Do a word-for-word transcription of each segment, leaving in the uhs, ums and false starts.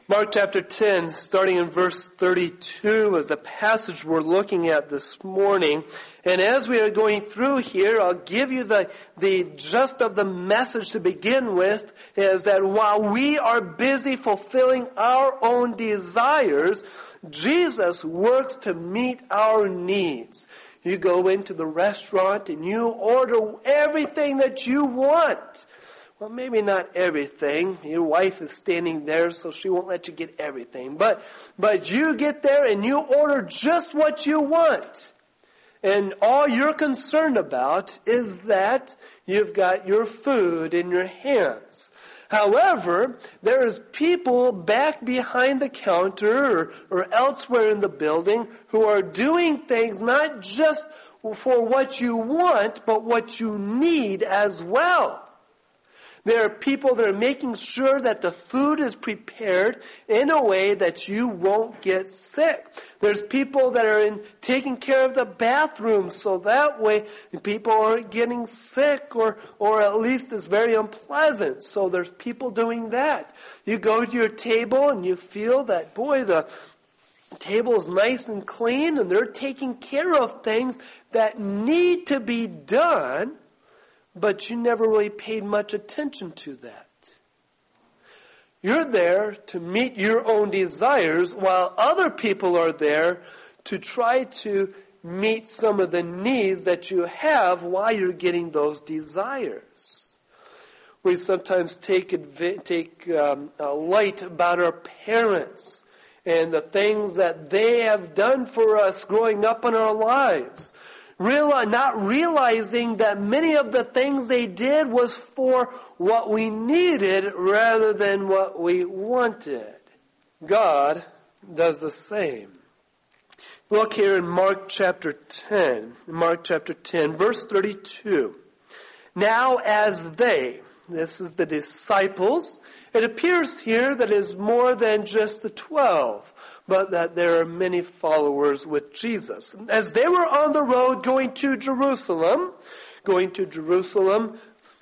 Mark chapter ten, starting in verse thirty-two, is the passage we're looking at this morning. And as we are going through here, I'll give you the, the gist of the message to begin with, is that while we are busy fulfilling our own desires, Jesus works to meet our needs. You go into the restaurant and you order everything that you want. Well, maybe not everything. Your wife is standing there, so she won't let you get everything. But, but you get there and you order just what you want. And all you're concerned about is that you've got your food in your hands. However, there is people back behind the counter or, or elsewhere in the building who are doing things not just for what you want, but what you need as well. There are people that are making sure that the food is prepared in a way that you won't get sick. There's people that are in taking care of the bathrooms so that way people aren't getting sick or, or at least it's very unpleasant. So there's people doing that. You go to your table and you feel that, boy, the table is nice and clean and they're taking care of things that need to be done. But you never really paid much attention to that. You're there to meet your own desires while other people are there to try to meet some of the needs that you have while you're getting those desires. We sometimes take, adv- take um, a light about our parents and the things that they have done for us growing up in our lives. Real, not realizing that many of the things they did was for what we needed rather than what we wanted. God does the same. Look here in Mark chapter ten. Mark chapter ten, verse thirty-two. Now as they, this is the disciples, it appears here that it is more than just the twelve, but that there are many followers with Jesus. As they were on the road going to Jerusalem, going to Jerusalem,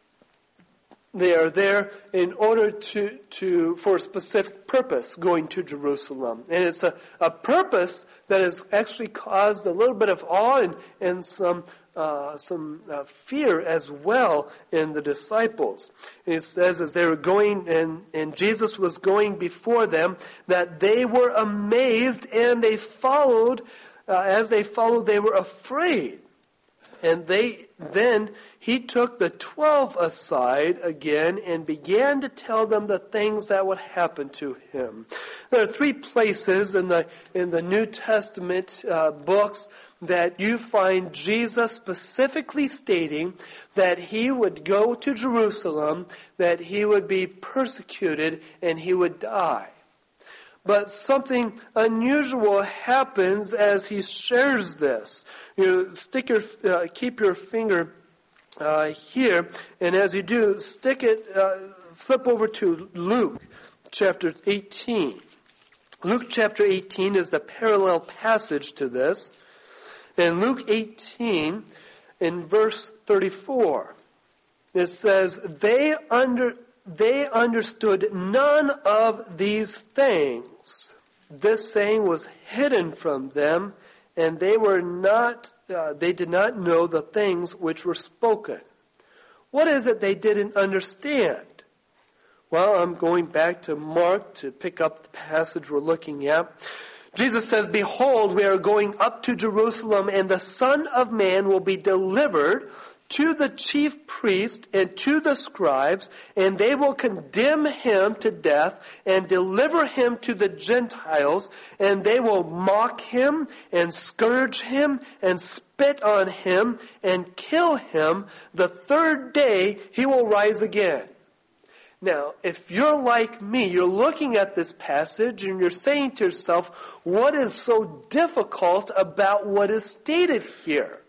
they are there in order to, to for a specific purpose, going to Jerusalem. And it's a, a purpose that has actually caused a little bit of awe and, and some Uh, some uh, fear as well in the disciples. And it says as they were going, and, and Jesus was going before them, that they were amazed and they followed, uh, as they followed, they were afraid. And they then, he took the twelve aside again and began to tell them the things that would happen to him. There are three places in the, in the New Testament uh, books that you find Jesus specifically stating that he would go to Jerusalem, that he would be persecuted, and he would die. But something unusual happens as he shares this. You stick your, uh, keep your finger uh, here, and as you do, stick it, uh, flip over to Luke chapter eighteen. Luke chapter eighteen is the parallel passage to this. In Luke eighteen, in verse thirty-four, it says, They under they understood none of these things. This saying was hidden from them, and they were not uh, they did not know the things which were spoken. What is it they didn't understand? Well, I'm going back to Mark to pick up the passage we're looking at. Jesus says, Behold, we are going up to Jerusalem, and the Son of Man will be delivered to the chief priests and to the scribes, and they will condemn him to death and deliver him to the Gentiles, and they will mock him and scourge him and spit on him and kill him. The third day he will rise again. Now, if you're like me, you're looking at this passage and you're saying to yourself, what is so difficult about what is stated here?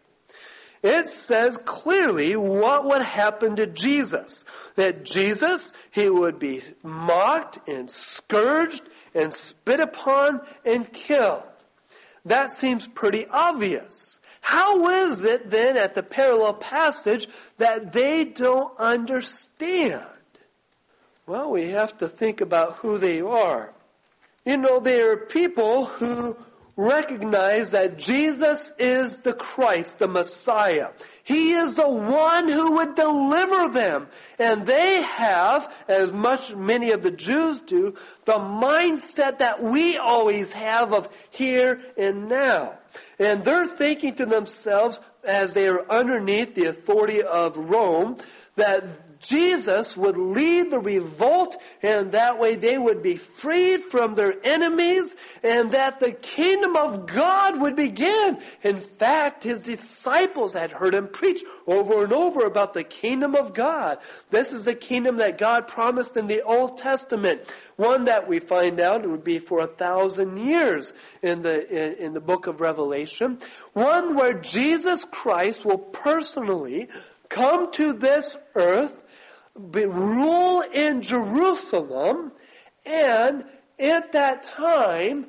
It says clearly what would happen to Jesus. That Jesus, he would be mocked and scourged and spit upon and killed. That seems pretty obvious. How is it then at the parallel passage that they don't understand? Well, we have to think about who they are. You know, they are people who recognize that Jesus is the Christ, the Messiah. He is the one who would deliver them. And they have, as much many of the Jews do, the mindset that we always have of here and now. And they're thinking to themselves, as they are underneath the authority of Rome, that Jesus would lead the revolt, and that way they would be freed from their enemies, and that the kingdom of God would begin. In fact, his disciples had heard him preach over and over about the kingdom of God. This is the kingdom that God promised in the Old Testament. One that we find out would be for a thousand years in the, in, in the book of Revelation. One where Jesus Christ will personally come to this earth, be, rule in Jerusalem, and at that time,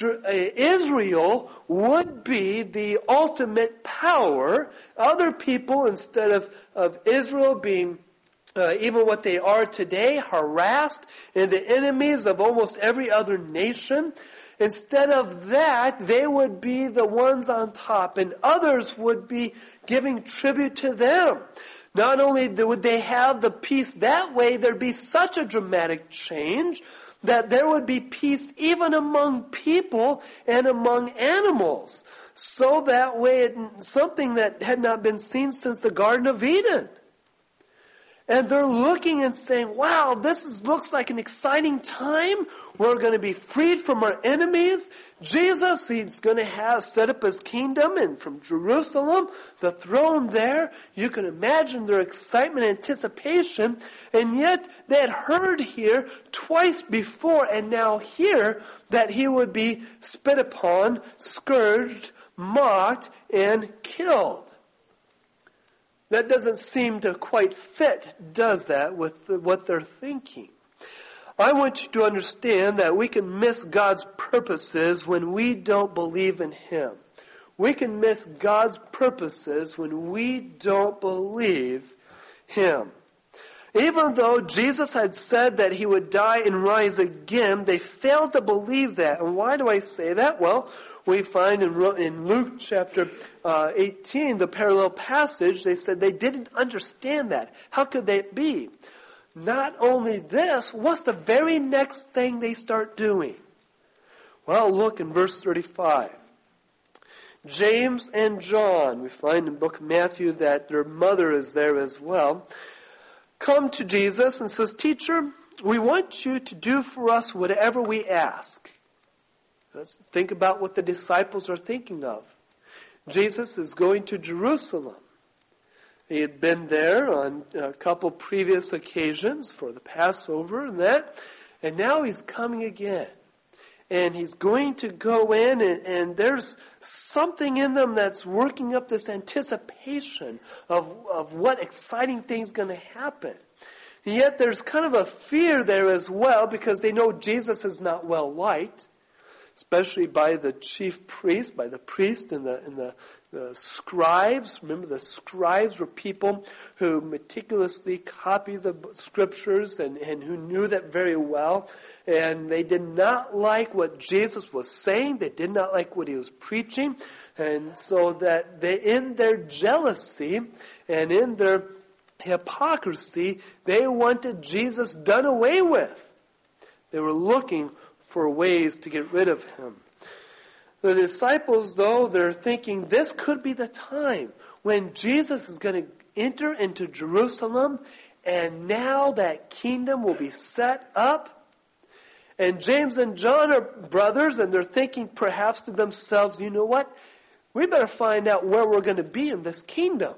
Israel would be the ultimate power. Other people, instead of, of Israel being uh, even what they are today, harassed, and the enemies of almost every other nation, instead of that, they would be the ones on top, and others would be giving tribute to them. Not only would they have the peace that way, there'd be such a dramatic change that there would be peace even among people and among animals. So that way, it, something that had not been seen since the Garden of Eden. And they're looking and saying, wow, this is, looks like an exciting time. We're going to be freed from our enemies. Jesus, he's going to have set up his kingdom, and from Jerusalem, the throne there. You can imagine their excitement and anticipation. And yet they had heard here twice before, and now here, that he would be spit upon, scourged, mocked, and killed. That doesn't seem to quite fit, does that, with the, what they're thinking? I want you to understand that we can miss God's purposes when we don't believe in him. We can miss God's purposes when we don't believe him. Even though Jesus had said that he would die and rise again, they failed to believe that. And why do I say that? Well, we find in, in Luke chapter uh, eighteen, the parallel passage, they said they didn't understand that. How could that be? Not only this, what's the very next thing they start doing? Well, look in verse thirty-five. James and John, we find in the book of Matthew that their mother is there as well, come to Jesus and says, "Teacher, we want you to do for us whatever we ask." Let's think about what the disciples are thinking of. Jesus is going to Jerusalem. He had been there on a couple previous occasions for the Passover and that, and now he's coming again. And he's going to go in, and, and there's something in them that's working up this anticipation of, of what exciting thing's going to happen. And yet there's kind of a fear there as well, because they know Jesus is not well liked, especially by the chief priest, by the priest and the, and the, the scribes. Remember, the scribes were people who meticulously copied the scriptures and, and who knew that very well. And they did not like what Jesus was saying. They did not like what he was preaching. And so that they, in their jealousy and in their hypocrisy, they wanted Jesus done away with. They were looking for ways to get rid of him. The disciples, though, they're thinking this could be the time when Jesus is going to enter into Jerusalem, and now that kingdom will be set up. And James and John are brothers, and they're thinking perhaps to themselves, you know what? We better find out where we're going to be in this kingdom.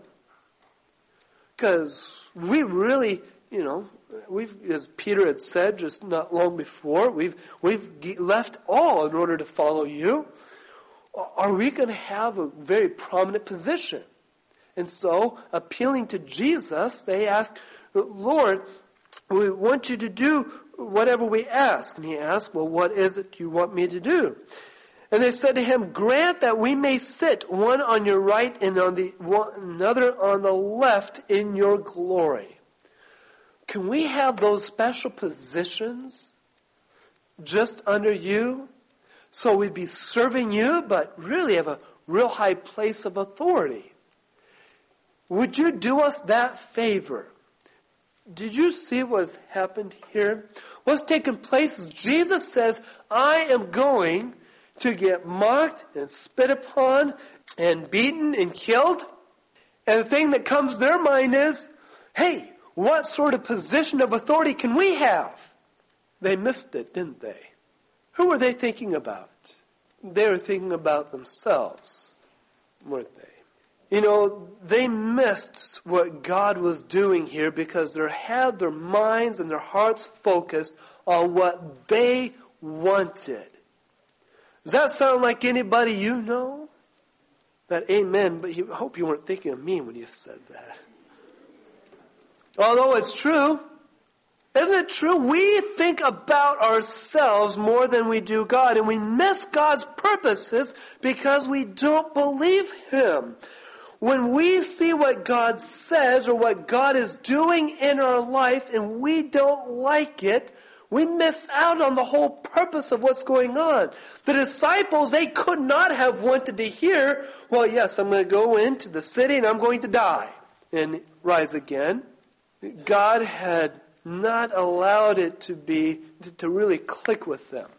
Because we really, you know, we've, as Peter had said just not long before, we've we've left all in order to follow you. Are we going to have a very prominent position? And so, appealing to Jesus, they ask, Lord, we want you to do whatever we ask. And he asked, well, what is it you want me to do? And they said to him, grant that we may sit one on your right and on the one, another on the left in your glory. Can we have those special positions just under you, so we'd be serving you, but really have a real high place of authority. Would you do us that favor? Did you see what's happened here? What's taken place is Jesus says, I am going to get mocked and spit upon and beaten and killed. And the thing that comes to their mind is, hey, what sort of position of authority can we have? They missed it, didn't they? Who were they thinking about? They were thinking about themselves, weren't they? You know, they missed what God was doing here because they had their minds and their hearts focused on what they wanted. Does that sound like anybody you know? That amen, but I hope you weren't thinking of me when you said that. Although it's true, isn't it true? We think about ourselves more than we do God, and we miss God's purposes because we don't believe Him. When we see what God says or what God is doing in our life and we don't like it, we miss out on the whole purpose of what's going on. The disciples, they could not have wanted to hear, well, yes, I'm going to go into the city and I'm going to die and rise again. God had not allowed it to be, to really click with them.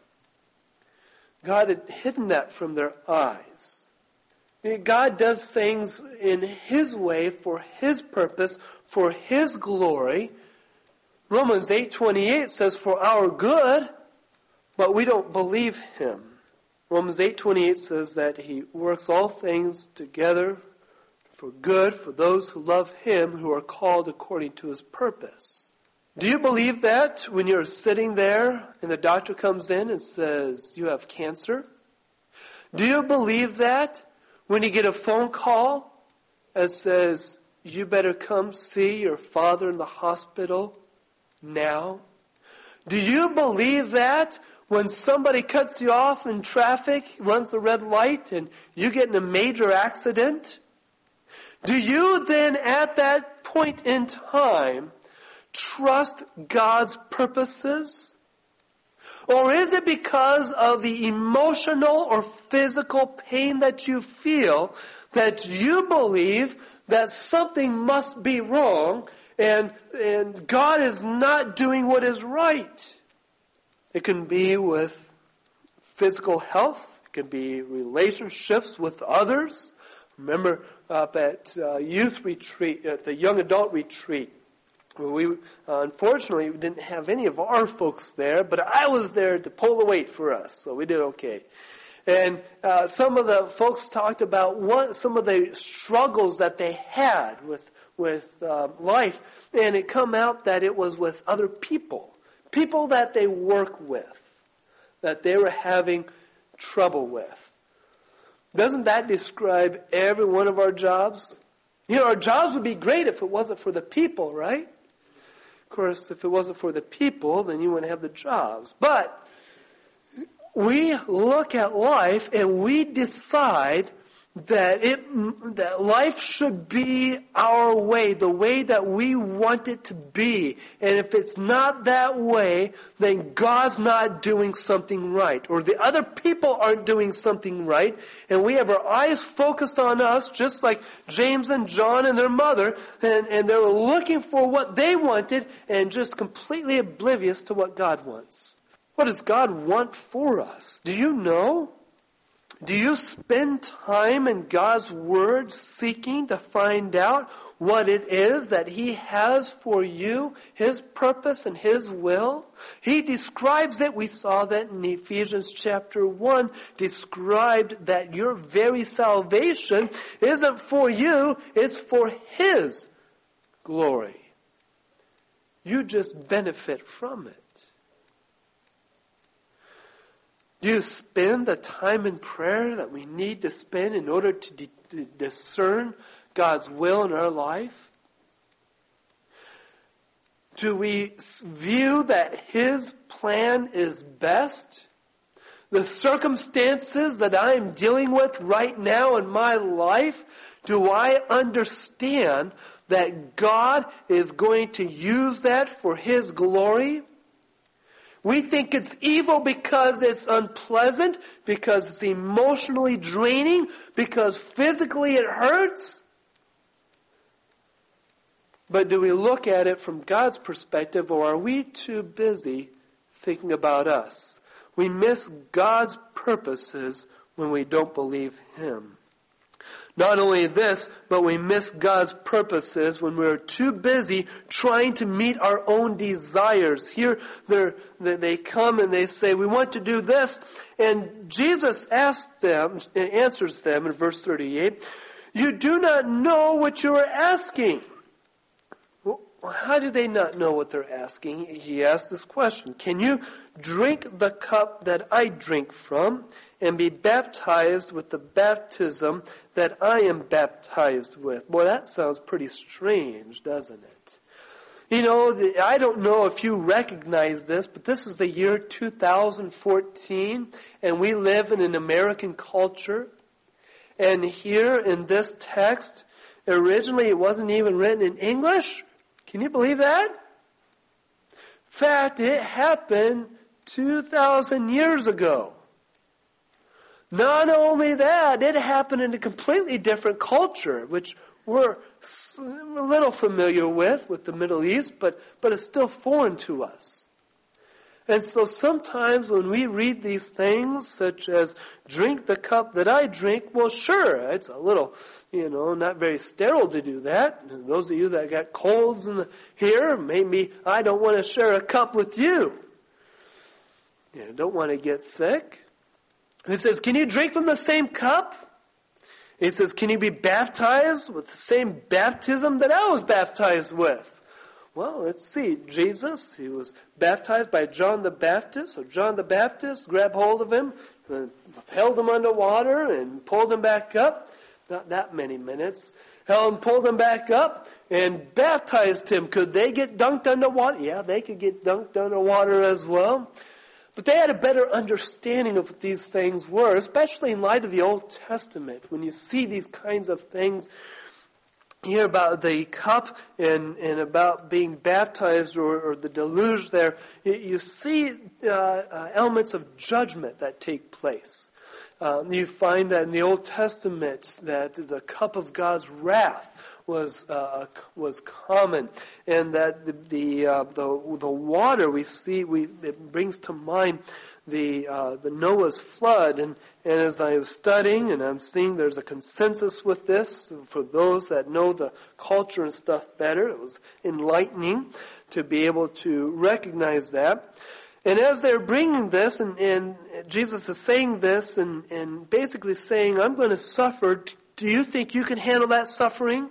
God had hidden that from their eyes. God does things in His way, for His purpose, for His glory. Romans eight twenty-eight says, for our good, but we don't believe Him. Romans eight twenty-eight says that He works all things together for good for those who love Him, who are called according to His purpose. Do you believe that when you're sitting there and the doctor comes in and says, you have cancer? Do you believe that when you get a phone call that says, you better come see your father in the hospital now? Do you believe that when somebody cuts you off in traffic, runs the red light, and you get in a major accident? Do you then at that point in time trust God's purposes? Or is it because of the emotional or physical pain that you feel that you believe that something must be wrong and, and God is not doing what is right? It can be with physical health. It can be relationships with others. Remember up at uh, youth retreat, at the young adult retreat, we uh, unfortunately we didn't have any of our folks there, but I was there to pull the weight for us, so we did okay. And uh, some of the folks talked about what some of the struggles that they had with with uh, life, and it come out that it was with other people, people that they work with, that they were having trouble with. Doesn't that describe every one of our jobs? You know, our jobs would be great if it wasn't for the people, right? Of course, if it wasn't for the people, then you wouldn't have the jobs. But we look at life and we decide that it that life should be our way, the way that we want it to be. And if it's not that way, then God's not doing something right. Or the other people aren't doing something right. And we have our eyes focused on us, just like James and John and their mother. And, and they were looking for what they wanted and just completely oblivious to what God wants. What does God want for us? Do you know? Do you spend time in God's Word seeking to find out what it is that He has for you, His purpose and His will? He describes it. We saw that in Ephesians chapter one, described that your very salvation isn't for you, it's for His glory. You just benefit from it. Do you spend the time in prayer that we need to spend in order to, de- to discern God's will in our life? Do we view that His plan is best? The circumstances that I am dealing with right now in my life, do I understand that God is going to use that for His glory? We think it's evil because it's unpleasant, because it's emotionally draining, because physically it hurts. But do we look at it from God's perspective, or are we too busy thinking about us? We miss God's purposes when we don't believe Him. Not only this, but we miss God's purposes when we're too busy trying to meet our own desires. Here they come and they say, we want to do this. And Jesus asks them, answers them in verse thirty-eight, you do not know what you are asking. Well, how do they not know what they're asking? He asked this question, can you drink the cup that I drink from and be baptized with the baptism that I am baptized with? Boy, that sounds pretty strange, doesn't it? You know, the, I don't know if you recognize this, but this is the year two thousand fourteen, and we live in an American culture. And here in this text, originally it wasn't even written in English. Can you believe that? In fact, it happened two thousand years ago. Not only that, it happened in a completely different culture, which we're a little familiar with, with the Middle East, but, but it's still foreign to us. And so sometimes when we read these things, such as, drink the cup that I drink, well, sure, it's a little, you know, not very sterile to do that. And those of you that got colds in the, here, maybe I don't want to share a cup with you. You don't want to get sick. He says, can you drink from the same cup? He says, can you be baptized with the same baptism that I was baptized with? Well, let's see. Jesus, he was baptized by John the Baptist. So John the Baptist grabbed hold of him, held him underwater, and pulled him back up. Not that many minutes. Held him, pulled him back up, and baptized him. Could they get dunked underwater? Yeah, they could get dunked underwater as well. But they had a better understanding of what these things were, especially in light of the Old Testament. When you see these kinds of things, hear about the cup and, and about being baptized or, or the deluge there, you, you see uh, uh, elements of judgment that take place. Um, you find that in the Old Testament that the cup of God's wrath was uh, was common, and that the the, uh, the the water we see we it brings to mind the uh, the Noah's flood, and and as I was studying and I'm seeing there's a consensus with this for those that know the culture and stuff better. It was enlightening to be able to recognize that. And as they're bringing this, and, and Jesus is saying this, and, and basically saying, I'm going to suffer. Do you think you can handle that suffering?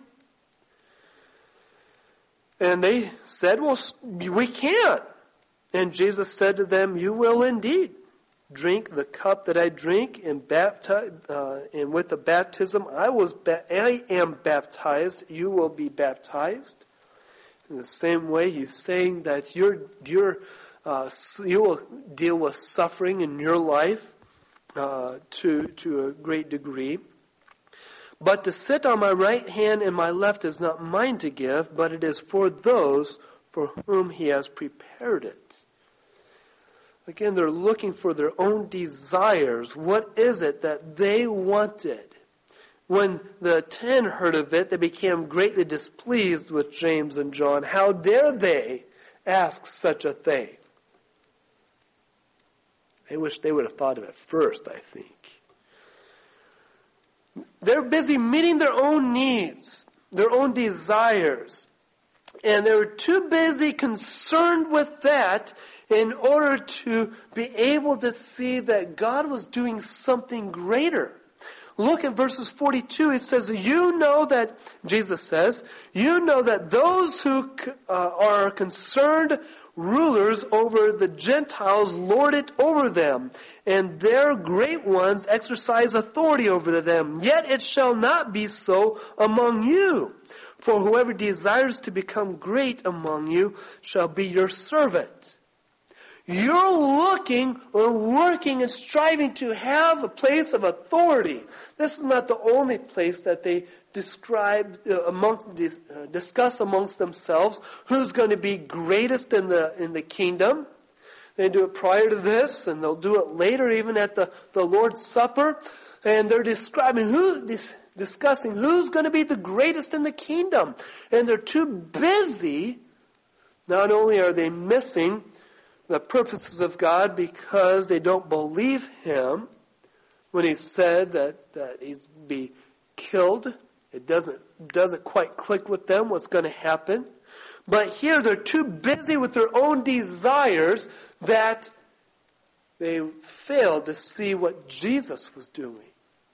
And they said, well, we can't. And Jesus said to them, you will indeed drink the cup that I drink, and baptize, uh, and with the baptism I was, ba- I am baptized. You will be baptized. In the same way, he's saying that you're, you're, uh, you will deal with suffering in your life uh, to to a great degree. But to sit on my right hand and my left is not mine to give, but it is for those for whom he has prepared it. Again, they're looking for their own desires. What is it that they wanted? When the ten heard of it, they became greatly displeased with James and John. How dare they ask such a thing? I wish they would have thought of it first, I think. They're busy meeting their own needs, their own desires. And they were too busy concerned with that in order to be able to see that God was doing something greater. Look at verses forty-two. It says, you know that, Jesus says, you know that those who uh, are concerned rulers over the Gentiles lord it over them, and their great ones exercise authority over them. Yet it shall not be so among you. For whoever desires to become great among you shall be your servant. You're looking or working and striving to have a place of authority. This is not the only place that they describe uh, amongst uh, discuss amongst themselves who's going to be greatest in the in the kingdom. They do it prior to this, and they'll do it later, even at the, the Lord's Supper. And they're describing who, dis, discussing who's going to be the greatest in the kingdom. And they're too busy. Not only are they missing the purposes of God because they don't believe Him when He said that, that He'd be killed. It doesn't, doesn't quite click with them what's going to happen. But here they're too busy with their own desires that they fail to see what Jesus was doing.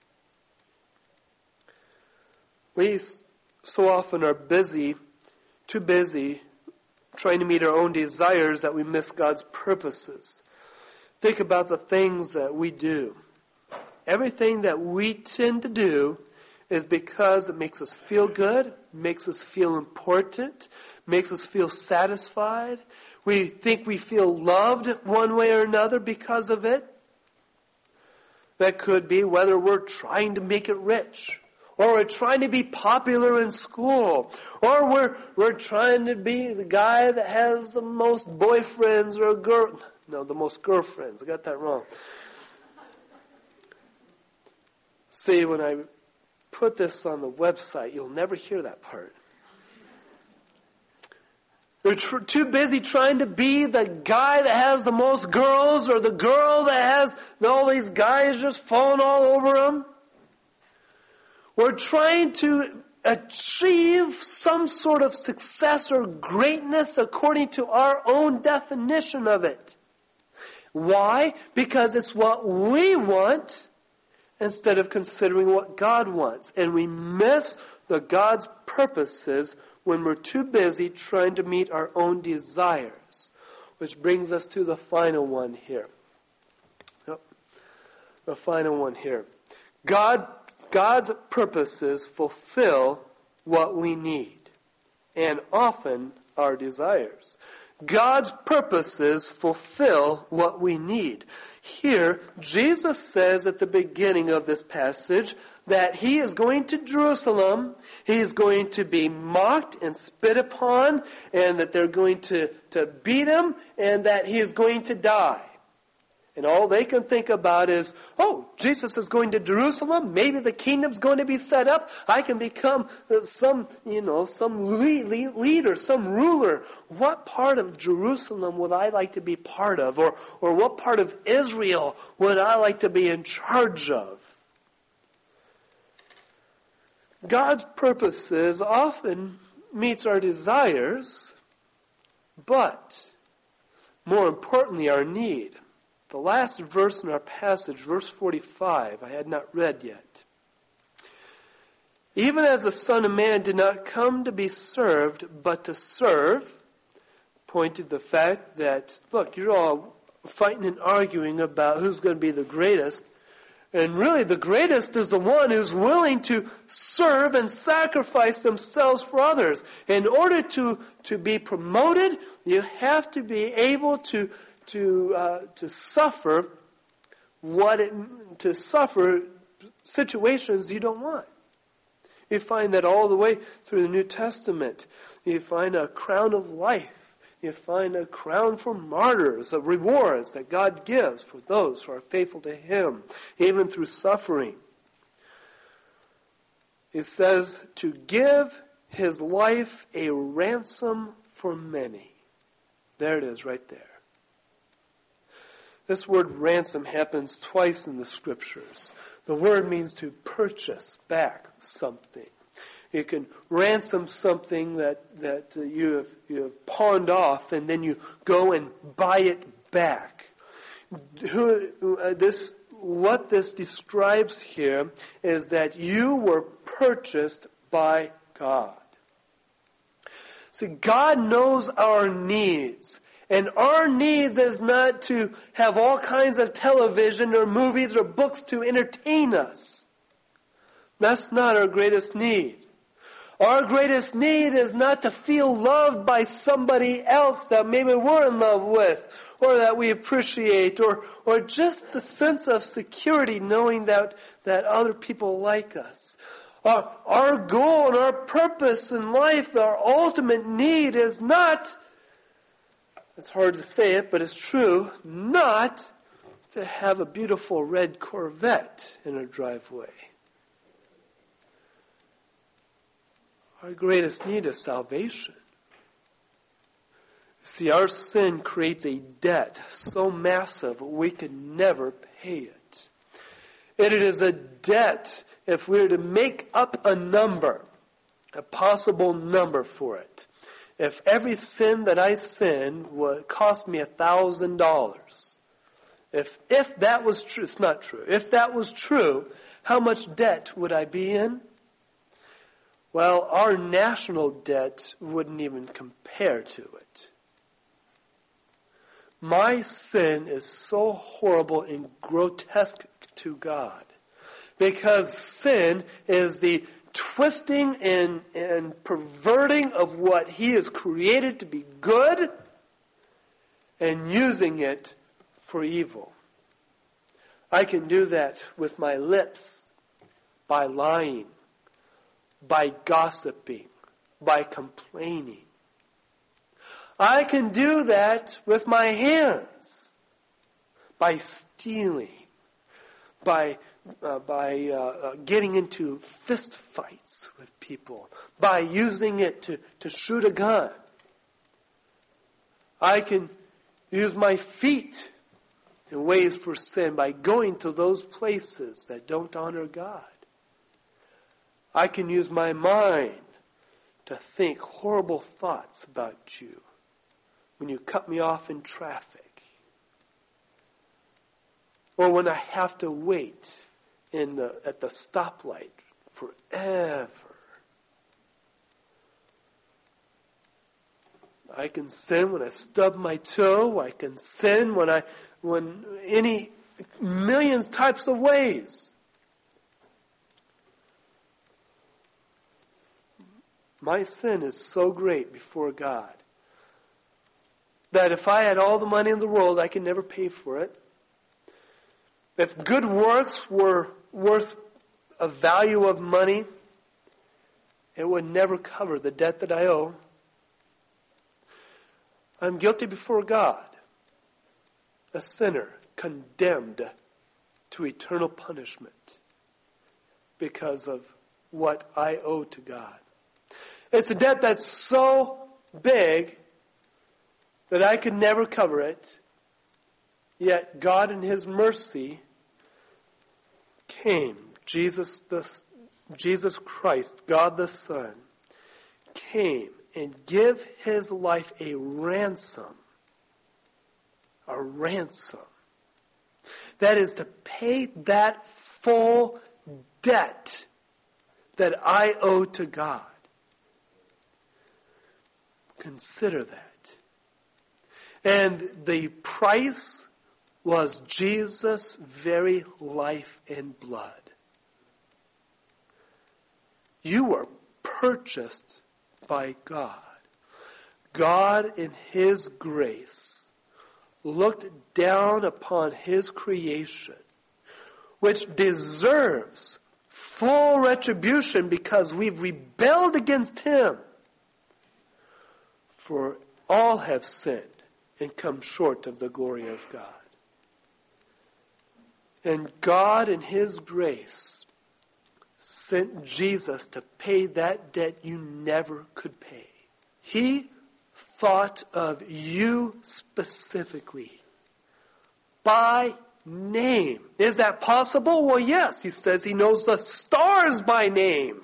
We so often are busy, too busy, trying to meet our own desires that we miss God's purposes. Think about the things that we do. Everything that we tend to do is because it makes us feel good, makes us feel important, makes us feel satisfied. We think we feel loved one way or another because of it. That could be whether we're trying to make it rich, or we're trying to be popular in school, or we're we're trying to be the guy that has the most boyfriends or a girl. No, the most girlfriends. I got that wrong. See, when I put this on the website, you'll never hear that part. They're tr- too busy trying to be the guy that has the most girls, or the girl that has all these guys just falling all over them. We're trying to achieve some sort of success or greatness according to our own definition of it. Why? Because it's what we want instead of considering what God wants. And we miss the God's purposes when we're too busy trying to meet our own desires. Which brings us to the final one here. Yep. The final one here. God, God's purposes fulfill what we need, and often our desires. God's purposes fulfill what we need. Here, Jesus says at the beginning of this passage that He is going to Jerusalem, He is going to be mocked and spit upon, and that they're going to, to beat Him, and that He is going to die. And all they can think about is, oh, Jesus is going to Jerusalem. Maybe the kingdom's going to be set up. I can become some, you know, some leader, some ruler. What part of Jerusalem would I like to be part of? Or, or what part of Israel would I like to be in charge of? God's purposes often meets our desires, but more importantly, our need. The last verse in our passage, verse forty-five, I had not read yet. Even as the Son of Man did not come to be served, but to serve, pointed the fact that, look, you're all fighting and arguing about who's going to be the greatest. And really the greatest is the one who's willing to serve and sacrifice themselves for others. In order to, to be promoted, you have to be able to to uh, to suffer what it, to suffer situations you don't want. You find that all the way through the New Testament. You find a crown of life. You find a crown for martyrs, of rewards that God gives for those who are faithful to Him, even through suffering. It says to give His life a ransom for many. There it is right there. This word ransom happens twice in the Scriptures. The word means to purchase back something. You can ransom something that, that uh, you have, you have pawned off, and then you go and buy it back. Who, uh, this, what this describes here is that you were purchased by God. See, God knows our needs. And our needs is not to have all kinds of television or movies or books to entertain us. That's not our greatest need. Our greatest need is not to feel loved by somebody else that maybe we're in love with or that we appreciate, or, or just the sense of security knowing that, that other people like us. Our, our goal and our purpose in life, our ultimate need is not it's hard to say it, but it's true, not to have a beautiful red Corvette in our driveway. Our greatest need is salvation. See, our sin creates a debt so massive we can never pay it. And it is a debt, if we were to make up a number, a possible number for it. If every sin that I sin would cost me a thousand dollars, if if that was true, it's not true. If that was true, how much debt would I be in? Well, our national debt wouldn't even compare to it. My sin is so horrible and grotesque to God, because sin is the twisting and, and perverting of what He has created to be good and using it for evil. I can do that with my lips, by lying, by gossiping, by complaining. I can do that with my hands, by stealing, by uh, by uh, uh, getting into fist fights with people, by using it to, to shoot a gun. I can use my feet in ways for sin by going to those places that don't honor God. I can use my mind to think horrible thoughts about you when you cut me off in traffic, or when I have to wait in the at the stoplight forever. I can sin when I stub my toe. I can sin when I when any millions types of ways. My sin is so great before God that if I had all the money in the world, I could never pay for it. If good works were worth a value of money, it would never cover the debt that I owe. I'm guilty before God, a sinner condemned to eternal punishment because of what I owe to God. It's a debt that's so big that I could never cover it, yet God in His mercy came. Jesus, the, Jesus Christ, God the Son, came and give His life a ransom. A ransom. That is to pay that full debt that I owe to God. Consider that. And the price was Jesus' very life and blood. You were purchased by God. God in His grace looked down upon His creation, which deserves full retribution because we've rebelled against Him. For all have sinned and come short of the glory of God. And God in His grace sent Jesus to pay that debt you never could pay. He thought of you specifically, by name. Is that possible? Well, yes. He says He knows the stars by name.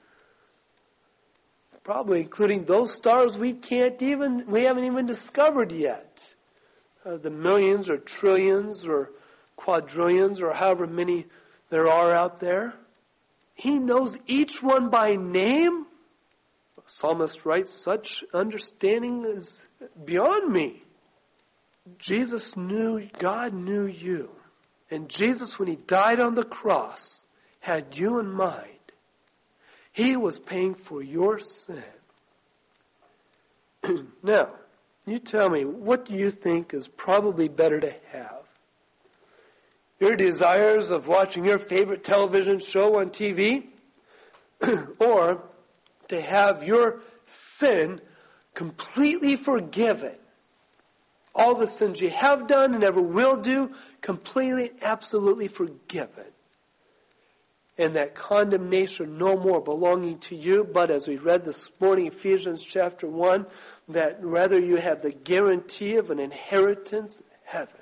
Probably including those stars we can't even, we haven't even discovered yet. Uh, the millions or trillions or quadrillions or however many there are out there. He knows each one by name. The psalmist writes, such understanding is beyond me. Jesus knew, God knew you. And Jesus, when He died on the cross, had you in mind. He was paying for your sin. Now, you tell me, what do you think is probably better to have? Your desires of watching your favorite television show on T V? Or to have your sin completely forgiven All the sins you have done and ever will do, completely, absolutely forgiven. And that condemnation no more belonging to you, but as we read this morning, Ephesians chapter one, that rather you have the guarantee of an inheritance in heaven.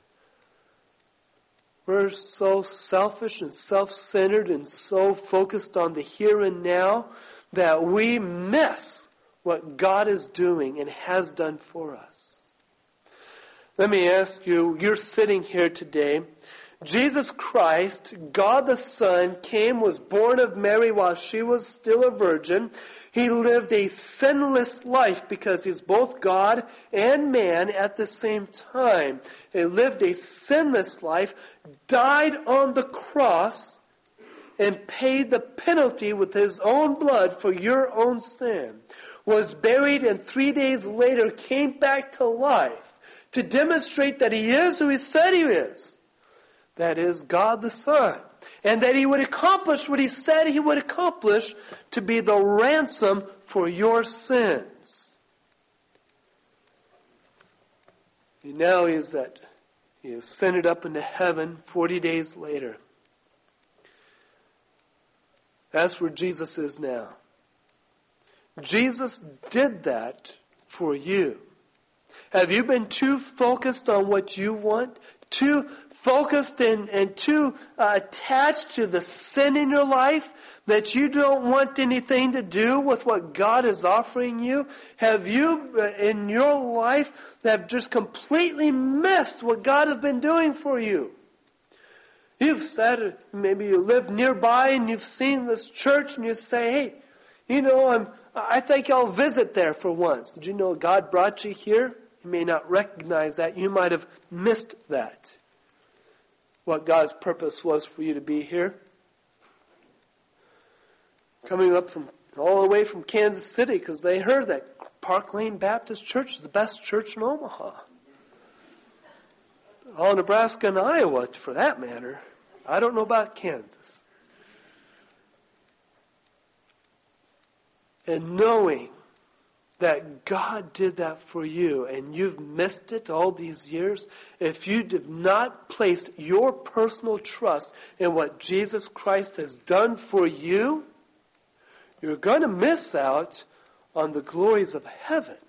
We're so selfish and self-centered and so focused on the here and now that we miss what God is doing and has done for us. Let me ask you, you're sitting here today. Jesus Christ, God the Son, came, was born of Mary while she was still a virgin. He lived a sinless life because he's both God and man at the same time. He lived a sinless life, died on the cross, and paid the penalty with his own blood for your own sin. Was buried and three days later came back to life to demonstrate that he is who he said he is. That is God the Son. And that he would accomplish what he said he would accomplish to be the ransom for your sins. And now he is that he is ascended up into heaven forty days later. That's where Jesus is now. Jesus did that for you. Have you been too focused on what you want? Too focused and, and too uh, attached to the sin in your life that you don't want anything to do with what God is offering you? Have you uh, in your life have just completely missed what God has been doing for you? You've said, maybe you live nearby and you've seen this church and you say, hey, you know, I'm, I think I'll visit there for once. Did you know God brought you here? You may not recognize that. You might have missed that. What God's purpose was for you to be here. Coming up from all the way from Kansas City because they heard that Park Lane Baptist Church is the best church in Omaha. All Nebraska and Iowa, for that matter. I don't know about Kansas. And knowing that God did that for you and you've missed it all these years, if you have not placed your personal trust in what Jesus Christ has done for you, you're going to miss out on the glories of heaven.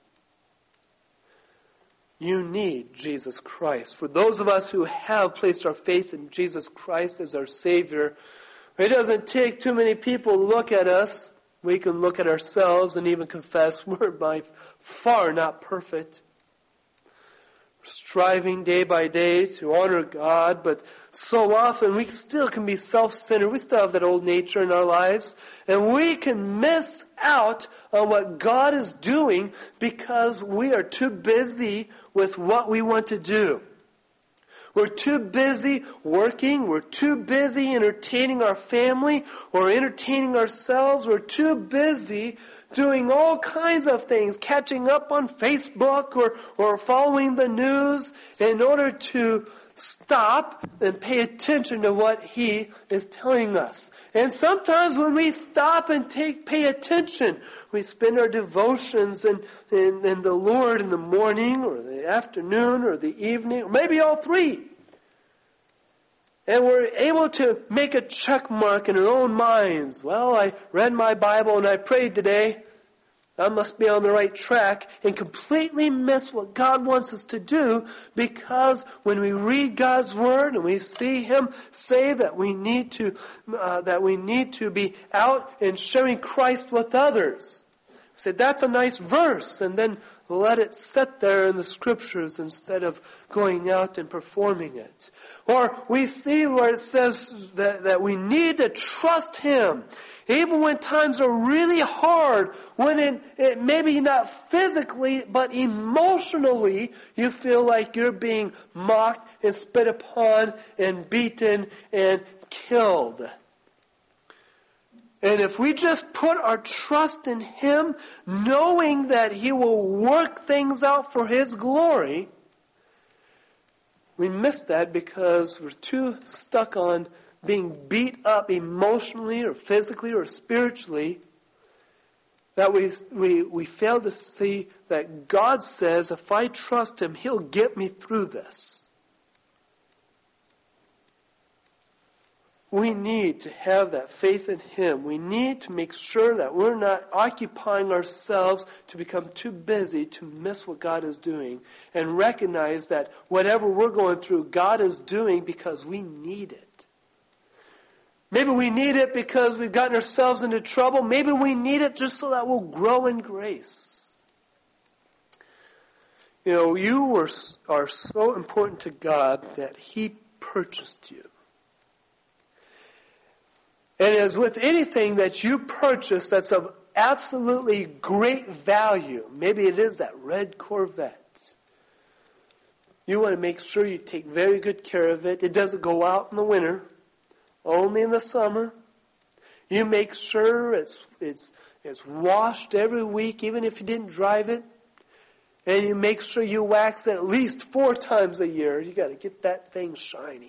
You need Jesus Christ. For those of us who have placed our faith in Jesus Christ as our Savior, it doesn't take too many people to look at us. We can look at ourselves and even confess we're by far not perfect. We're striving day by day to honor God, but so often we still can be self-centered. We still have that old nature in our lives. And we can miss out on what God is doing because we are too busy with what we want to do. We're too busy working. We're too busy entertaining our family or entertaining ourselves. We're too busy doing all kinds of things, catching up on Facebook or, or following the news in order to stop and pay attention to what He is telling us. And sometimes when we stop and take pay attention, we spend our devotions in, in, in the Lord in the morning or the afternoon or the evening, or maybe all three. And we're able to make a check mark in our own minds. Well, I read my Bible and I prayed today. I must be on the right track, and completely miss what God wants us to do, because when we read God's Word and we see Him say that we need to uh, that we need to be out and sharing Christ with others, we say that's a nice verse, and then let it sit there in the Scriptures instead of going out and performing it. Or we see where it says that, that we need to trust Him. Even when times are really hard, when it, it maybe not physically, but emotionally, you feel like you're being mocked and spit upon and beaten and killed. And if we just put our trust in Him, knowing that He will work things out for His glory, we miss that because we're too stuck on being beat up emotionally or physically or spiritually, that we, we, we fail to see that God says, if I trust Him, He'll get me through this. We need to have that faith in Him. We need to make sure that we're not occupying ourselves to become too busy to miss what God is doing, and recognize that whatever we're going through, God is doing because we need it. Maybe we need it because we've gotten ourselves into trouble. Maybe we need it just so that we'll grow in grace. You know, you were, are so important to God that He purchased you. And as with anything that you purchase that's of absolutely great value, maybe it is that red Corvette. You want to make sure you take very good care of it. It doesn't go out in the winter. Only in the summer. You make sure it's it's it's washed every week, even if you didn't drive it. And you make sure you wax it at least four times a year. You got to get that thing shiny.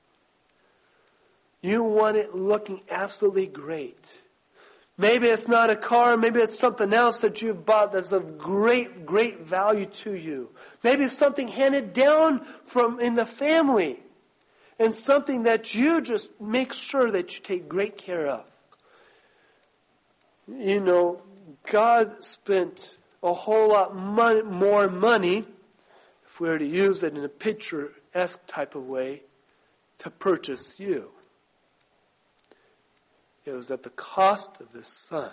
You want it looking absolutely great. Maybe it's not a car. Maybe it's something else that you've bought that's of great, great value to you. Maybe it's something handed down from in the family. And something that you just make sure that you take great care of. You know, God spent a whole lot mon- more money, if we were to use it in a picturesque type of way, to purchase you. It was at the cost of His Son.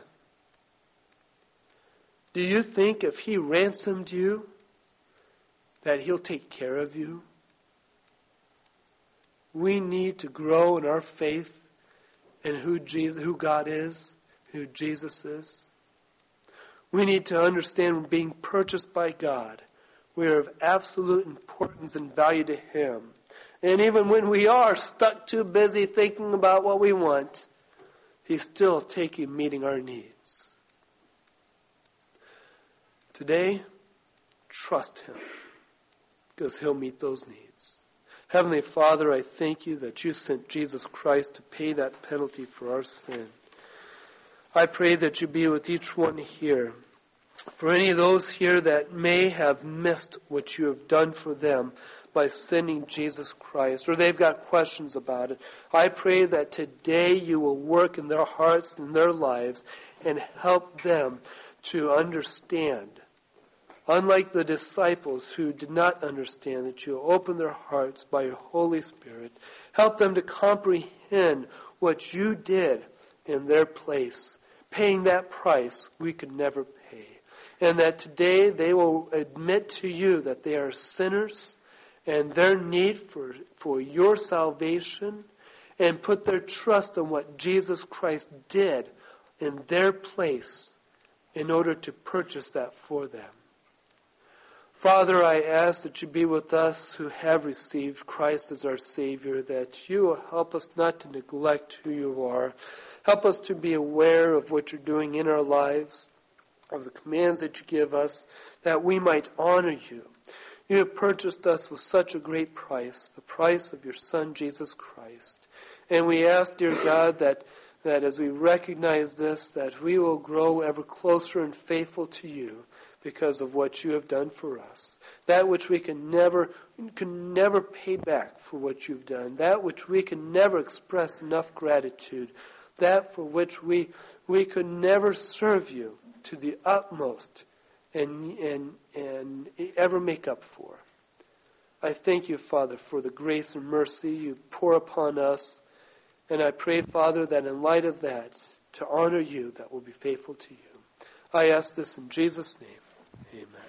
Do you think if He ransomed you, that He'll take care of you? We need to grow in our faith in who Jesus, who God is, who Jesus is. We need to understand being purchased by God. We are of absolute importance and value to Him. And even when we are stuck too busy thinking about what we want, He's still taking, meeting our needs. Today, trust Him, because He'll meet those needs. Heavenly Father, I thank You that You sent Jesus Christ to pay that penalty for our sin. I pray that You be with each one here. For any of those here that may have missed what You have done for them by sending Jesus Christ, or they've got questions about it, I pray that today You will work in their hearts and their lives and help them to understand. Unlike the disciples who did not understand, that You open their hearts by Your Holy Spirit. Help them to comprehend what You did in their place, paying that price we could never pay. And that today they will admit to You that they are sinners and their need for, for Your salvation, and put their trust in what Jesus Christ did in their place in order to purchase that for them. Father, I ask that You be with us who have received Christ as our Savior, that You will help us not to neglect who You are. Help us to be aware of what You're doing in our lives, of the commands that You give us, that we might honor You. You have purchased us with such a great price, the price of Your Son, Jesus Christ. And we ask, dear God, that, that as we recognize this, that we will grow ever closer and faithful to You, because of what You have done for us. That which we can never can never pay back for what You've done. That which we can never express enough gratitude. That for which we we could never serve You to the utmost and and and ever make up for. I thank You, Father, for the grace and mercy You pour upon us. And I pray, Father, that in light of that, to honor You, that we'll be faithful to You. I ask this in Jesus' name. Amen.